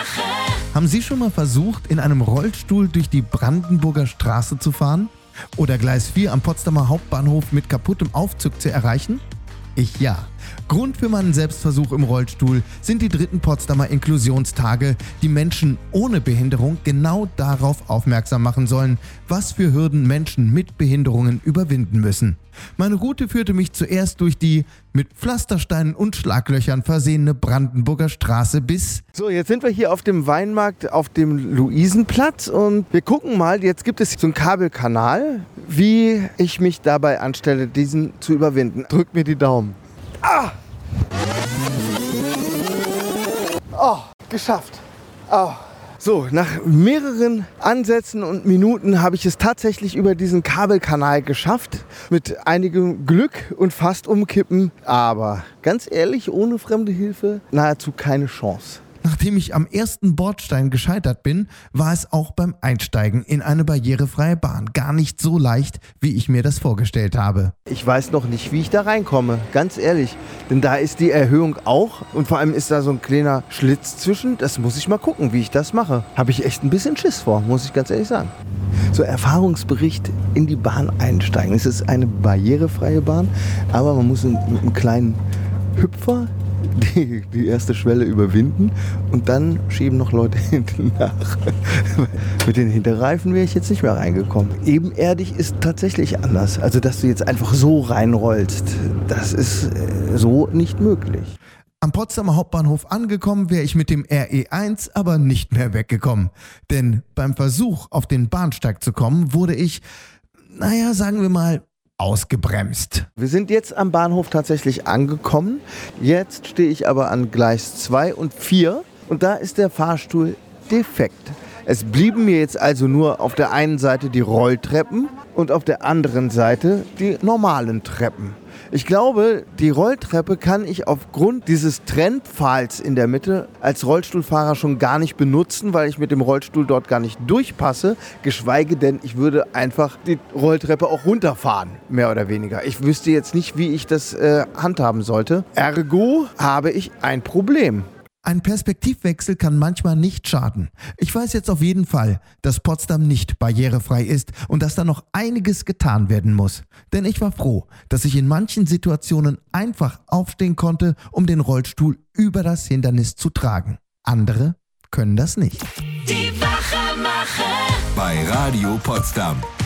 Haben Sie schon mal versucht, in einem Rollstuhl durch die Brandenburger Straße zu fahren? Oder Gleis 4 am Potsdamer Hauptbahnhof mit kaputtem Aufzug zu erreichen? Ich ja. Grund für meinen Selbstversuch im Rollstuhl sind die 3. Potsdamer Inklusionstage, die Menschen ohne Behinderung genau darauf aufmerksam machen sollen, was für Hürden Menschen mit Behinderungen überwinden müssen. Meine Route führte mich zuerst durch die mit Pflastersteinen und Schlaglöchern versehene Brandenburger Straße bis... So, jetzt sind wir hier auf dem Weinmarkt auf dem Luisenplatz und wir gucken mal, jetzt gibt es so einen Kabelkanal, wie ich mich dabei anstelle, diesen zu überwinden. Drückt mir die Daumen. Ah! Oh, geschafft. Oh. So, nach mehreren Ansätzen und Minuten habe ich es tatsächlich über diesen Kabelkanal geschafft. Mit einigem Glück und fast umkippen. Aber ganz ehrlich, ohne fremde Hilfe nahezu keine Chance. Nachdem ich am ersten Bordstein gescheitert bin, war es auch beim Einsteigen in eine barrierefreie Bahn gar nicht so leicht, wie ich mir das vorgestellt habe. Ich weiß noch nicht, wie ich da reinkomme, ganz ehrlich. Denn da ist die Erhöhung auch und vor allem ist da so ein kleiner Schlitz zwischen. Das muss ich mal gucken, wie ich das mache. Habe ich echt ein bisschen Schiss vor, muss ich ganz ehrlich sagen. So, Erfahrungsbericht in die Bahn einsteigen. Es ist eine barrierefreie Bahn, aber man muss mit einem kleinen Hüpfer die erste Schwelle überwinden und dann schieben noch Leute hinten nach. Mit den Hinterreifen wäre ich jetzt nicht mehr reingekommen. Ebenerdig ist tatsächlich anders. Also, dass du jetzt einfach so reinrollst, das ist so nicht möglich. Am Potsdamer Hauptbahnhof angekommen, wäre ich mit dem RE1 aber nicht mehr weggekommen. Denn beim Versuch, auf den Bahnsteig zu kommen, wurde ich, sagen wir mal, ausgebremst. Wir sind jetzt am Bahnhof tatsächlich angekommen. Jetzt stehe ich aber an Gleis 2 und 4 und da ist der Fahrstuhl defekt. Es blieben mir jetzt also nur auf der einen Seite die Rolltreppen und auf der anderen Seite die normalen Treppen. Ich glaube, die Rolltreppe kann ich aufgrund dieses Trennpfahls in der Mitte als Rollstuhlfahrer schon gar nicht benutzen, weil ich mit dem Rollstuhl dort gar nicht durchpasse. Geschweige denn, ich würde einfach die Rolltreppe auch runterfahren, mehr oder weniger. Ich wüsste jetzt nicht, wie ich das handhaben sollte. Ergo habe ich ein Problem. Ein Perspektivwechsel kann manchmal nicht schaden. Ich weiß jetzt auf jeden Fall, dass Potsdam nicht barrierefrei ist und dass da noch einiges getan werden muss. Denn ich war froh, dass ich in manchen Situationen einfach aufstehen konnte, um den Rollstuhl über das Hindernis zu tragen. Andere können das nicht. Die Wachemacher bei Radio Potsdam.